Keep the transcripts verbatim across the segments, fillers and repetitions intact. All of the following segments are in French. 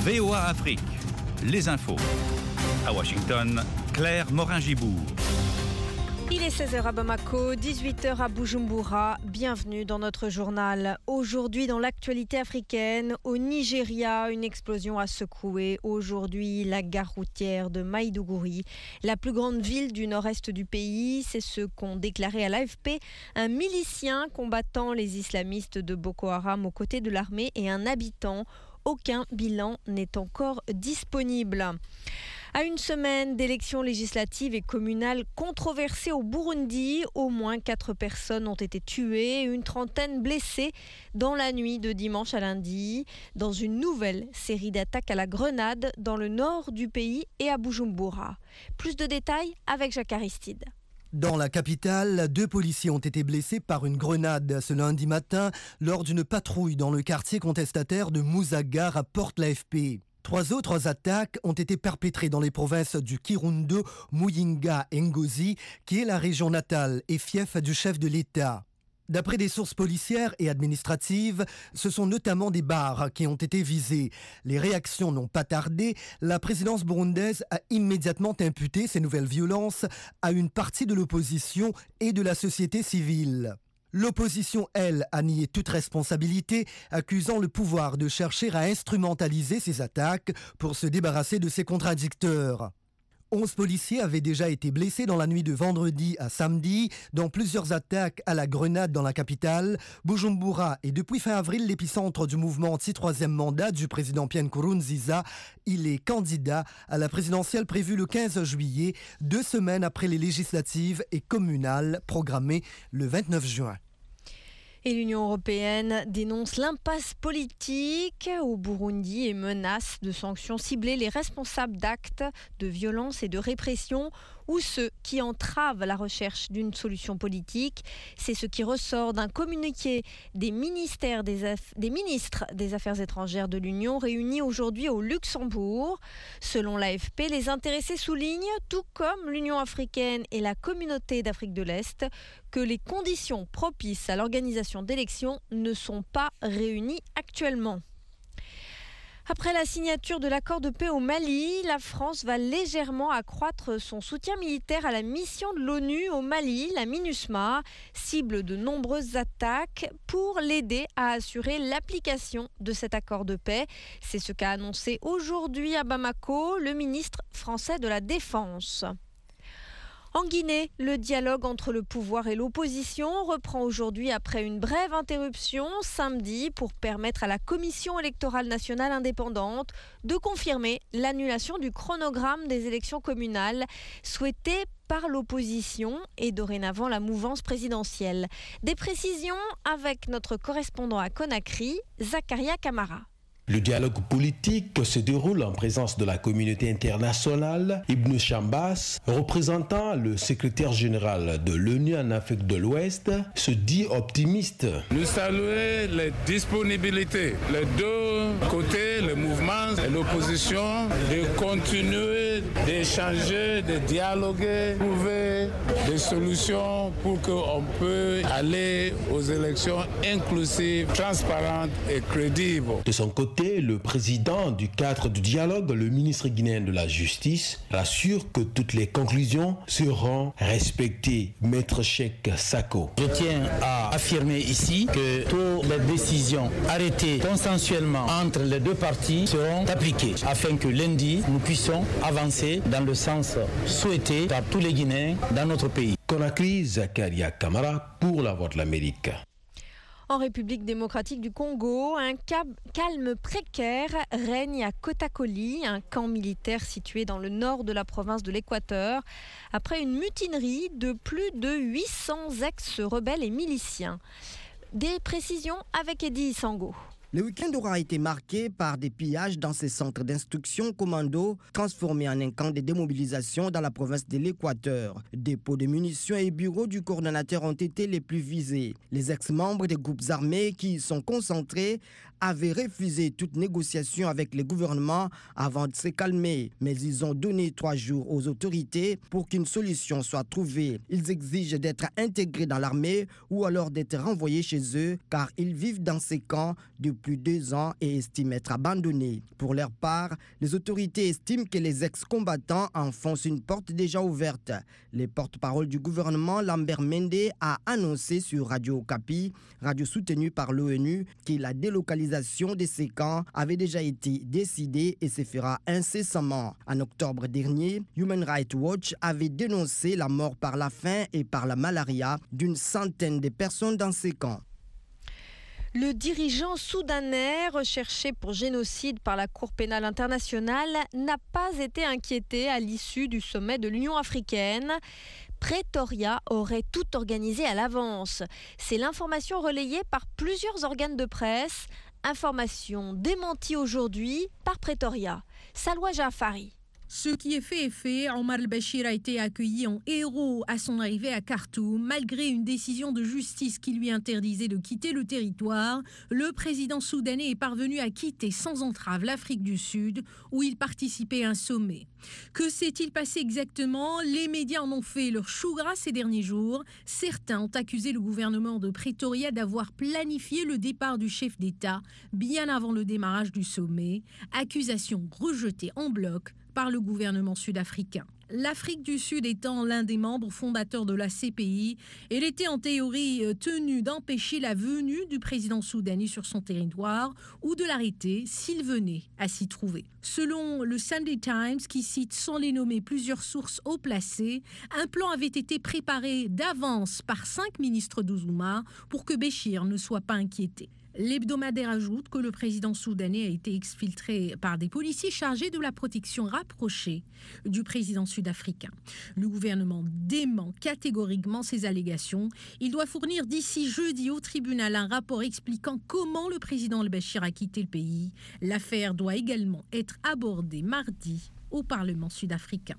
V O A Afrique, les infos. À Washington, Claire Morin-Gibourg. Il est seize heures à Bamako, dix-huit heures à Bujumbura. Bienvenue dans notre journal. Aujourd'hui, dans l'actualité africaine, au Nigeria, une explosion a secoué aujourd'hui la gare routière de Maïdougouri, la plus grande ville du nord-est du pays. C'est ce qu'ont déclaré à l'A F P un milicien combattant les islamistes de Boko Haram aux côtés de l'armée et un habitant. Aucun bilan n'est encore disponible. À une semaine d'élections législatives et communales controversées au Burundi, au moins quatre personnes ont été tuées et une trentaine blessées dans la nuit de dimanche à lundi, dans une nouvelle série d'attaques à la grenade dans le nord du pays et à Bujumbura. Plus de détails avec Jacques Aristide. Dans la capitale, deux policiers ont été blessés par une grenade ce lundi matin lors d'une patrouille dans le quartier contestataire de Musaga, rapporte l'A F P. Trois autres attaques ont été perpétrées dans les provinces du Kirundo, Muyinga et Ngozi, qui est la région natale et fief du chef de l'État. D'après des sources policières et administratives, ce sont notamment des bars qui ont été visés. Les réactions n'ont pas tardé. La présidence burundaise a immédiatement imputé ces nouvelles violences à une partie de l'opposition et de la société civile. L'opposition, elle, a nié toute responsabilité, accusant le pouvoir de chercher à instrumentaliser ces attaques pour se débarrasser de ses contradicteurs. Onze policiers avaient déjà été blessés dans la nuit de vendredi à samedi dans plusieurs attaques à la grenade dans la capitale, Bujumbura, et depuis fin avril l'épicentre du mouvement anti-troisième mandat du président Pierre Nkurunziza. Il est candidat à la présidentielle prévue le quinze juillet, deux semaines après les législatives et communales programmées le vingt-neuf juin. Et l'Union européenne dénonce l'impasse politique au Burundi et menace de sanctions ciblées les responsables d'actes de violence et de répression ou ceux qui entravent la recherche d'une solution politique. C'est ce qui ressort d'un communiqué des, ministères des, aff- des ministres des Affaires étrangères de l'Union réunis aujourd'hui au Luxembourg. Selon l'A F P, les intéressés soulignent, tout comme l'Union africaine et la Communauté d'Afrique de l'Est, que les conditions propices à l'organisation d'élections ne sont pas réunies actuellement. Après la signature de l'accord de paix au Mali, la France va légèrement accroître son soutien militaire à la mission de l'ONU au Mali, la MINUSMA, cible de nombreuses attaques pour l'aider à assurer l'application de cet accord de paix. C'est ce qu'a annoncé aujourd'hui à Bamako le ministre français de la Défense. En Guinée, le dialogue entre le pouvoir et l'opposition reprend aujourd'hui après une brève interruption samedi pour permettre à la Commission électorale nationale indépendante de confirmer l'annulation du chronogramme des élections communales souhaitée par l'opposition et dorénavant la mouvance présidentielle. Des précisions avec notre correspondant à Conakry, Zakaria Kamara. Le dialogue politique se déroule en présence de la communauté internationale. Ibn Chambas, représentant le secrétaire général de l'ONU en Afrique de l'Ouest, se dit optimiste. Nous saluons les disponibilités, les deux côtés, le mouvement et l'opposition, de continuer d'échanger, de dialoguer, trouver des solutions pour qu'on puisse aller aux élections inclusives, transparentes et crédibles. De son côté, le président du cadre du dialogue, le ministre guinéen de la Justice, rassure que toutes les conclusions seront respectées. Maître Cheikh Sako. Je tiens à affirmer ici que toutes les décisions arrêtées consensuellement entre les deux parties seront appliquées afin que lundi, nous puissions avancer dans le sens souhaité par tous les Guinéens dans notre pays. Conakry, Zakaria Kamara pour la Voix de l'Amérique. En République démocratique du Congo, un calme précaire règne à Kotakoli, un camp militaire situé dans le nord de la province de l'Équateur, après une mutinerie de plus de huit cents ex-rebelles et miliciens. Des précisions avec Eddie Sango. Le week-end aura été marqué par des pillages dans ces centres d'instruction commando transformés en un camp de démobilisation dans la province de l'Équateur. Dépôts de munitions et bureaux du coordonnateur ont été les plus visés. Les ex-membres des groupes armés qui y sont concentrés avaient refusé toute négociation avec le gouvernement avant de se calmer. Mais ils ont donné trois jours aux autorités pour qu'une solution soit trouvée. Ils exigent d'être intégrés dans l'armée ou alors d'être renvoyés chez eux car ils vivent dans ces camps depuis depuis deux ans et estiment être abandonnés. Pour leur part, les autorités estiment que les ex-combattants enfoncent une porte déjà ouverte. Le porte-parole du gouvernement, Lambert Mende, a annoncé sur Radio Okapi, radio soutenue par l'ONU, que la délocalisation de ces camps avait déjà été décidée et se fera incessamment. En octobre dernier, Human Rights Watch avait dénoncé la mort par la faim et par la malaria d'une centaine de personnes dans ces camps. Le dirigeant soudanais, recherché pour génocide par la Cour pénale internationale, n'a pas été inquiété à l'issue du sommet de l'Union africaine. Pretoria aurait tout organisé à l'avance. C'est l'information relayée par plusieurs organes de presse. Information démentie aujourd'hui par Pretoria. Salwa Jafari. Ce qui est fait est fait. Omar al-Bashir a été accueilli en héros à son arrivée à Khartoum. Malgré une décision de justice qui lui interdisait de quitter le territoire, le président soudanais est parvenu à quitter sans entrave l'Afrique du Sud, où il participait à un sommet. Que s'est-il passé exactement? Les médias en ont fait leur chou gras ces derniers jours. Certains ont accusé le gouvernement de Pretoria d'avoir planifié le départ du chef d'État bien avant le démarrage du sommet. Accusation rejetée en bloc par le gouvernement sud-africain. L'Afrique du Sud étant l'un des membres fondateurs de la C P I, elle était en théorie tenue d'empêcher la venue du président soudanais sur son territoire ou de l'arrêter s'il venait à s'y trouver. Selon le Sunday Times, qui cite sans les nommer plusieurs sources haut placées, un plan avait été préparé d'avance par cinq ministres d'Ouzouma pour que Béchir ne soit pas inquiété. L'hebdomadaire ajoute que le président soudanais a été exfiltré par des policiers chargés de la protection rapprochée du président sud-africain. Le gouvernement dément catégoriquement ces allégations. Il doit fournir d'ici jeudi au tribunal un rapport expliquant comment le président al-Bashir a quitté le pays. L'affaire doit également être abordée mardi au Parlement sud-africain.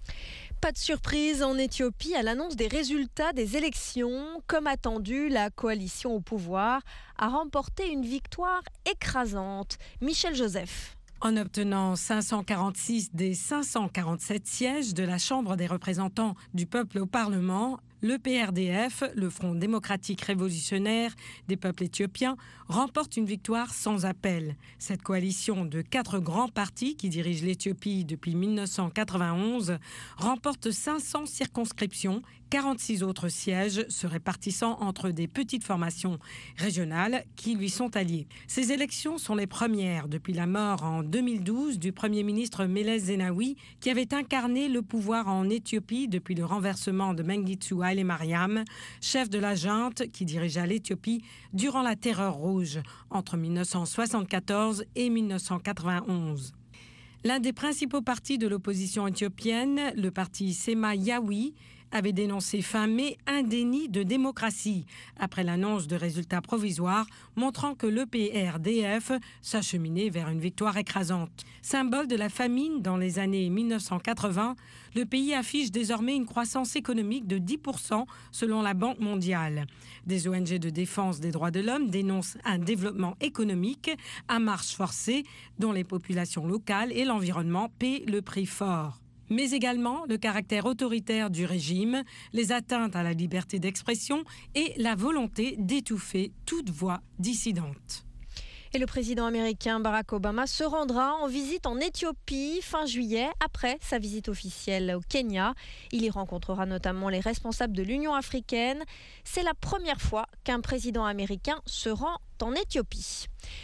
Pas de surprise en Éthiopie à l'annonce des résultats des élections. Comme attendu, la coalition au pouvoir a remporté une victoire écrasante. Michel Joseph. En obtenant cinq cent quarante-six des cinq cent quarante-sept sièges de la Chambre des représentants du peuple au Parlement, le P R D F, le Front démocratique révolutionnaire des peuples éthiopiens, remporte une victoire sans appel. Cette coalition de quatre grands partis qui dirigent l'Éthiopie depuis mille neuf cent quatre-vingt-onze remporte cinq cents circonscriptions, quarante-six autres sièges se répartissant entre des petites formations régionales qui lui sont alliées. Ces élections sont les premières depuis la mort en deux mille douze du Premier ministre Meles Zenawi, qui avait incarné le pouvoir en Éthiopie depuis le renversement de Mengistu Haile Mariam, chef de la junte qui dirigea l'Éthiopie durant la Terreur rouge entre mille neuf cent soixante-quatorze et mille neuf cent quatre-vingt-onze. L'un des principaux partis de l'opposition éthiopienne, le parti Sema Yawi, avait dénoncé fin mai un déni de démocratie après l'annonce de résultats provisoires montrant que le P R D F s'acheminait vers une victoire écrasante. Symbole de la famine dans les années mille neuf cent quatre-vingts, le pays affiche désormais une croissance économique de dix pour cent selon la Banque mondiale. Des O N G de défense des droits de l'homme dénoncent un développement économique à marche forcée dont les populations locales et l'environnement paient le prix fort. Mais également le caractère autoritaire du régime, les atteintes à la liberté d'expression et la volonté d'étouffer toute voix dissidente. Et le président américain Barack Obama se rendra en visite en Éthiopie fin juillet, après sa visite officielle au Kenya. Il y rencontrera notamment les responsables de l'Union africaine. C'est la première fois qu'un président américain se rend en Éthiopie.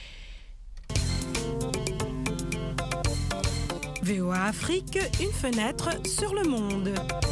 V O A Afrique, une fenêtre sur le monde.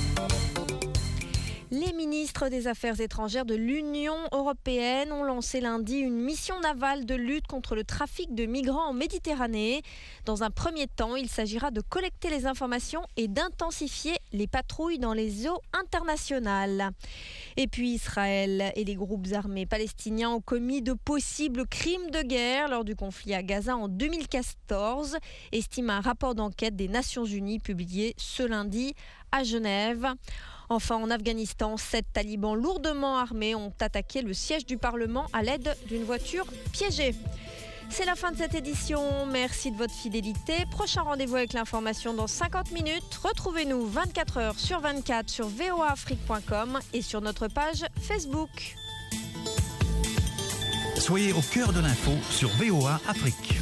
Les ministres des Affaires étrangères de l'Union européenne ont lancé lundi une mission navale de lutte contre le trafic de migrants en Méditerranée. Dans un premier temps, il s'agira de collecter les informations et d'intensifier les patrouilles dans les eaux internationales. Et puis Israël et les groupes armés palestiniens ont commis de possibles crimes de guerre lors du conflit à Gaza en deux mille quatorze, estime un rapport d'enquête des Nations Unies publié ce lundi à Genève. Enfin, en Afghanistan, sept talibans lourdement armés ont attaqué le siège du Parlement à l'aide d'une voiture piégée. C'est la fin de cette édition. Merci de votre fidélité. Prochain rendez-vous avec l'information dans cinquante minutes. Retrouvez-nous vingt-quatre heures sur vingt-quatre sur v o a afrique point com et sur notre page Facebook. Soyez au cœur de l'info sur V O A Afrique.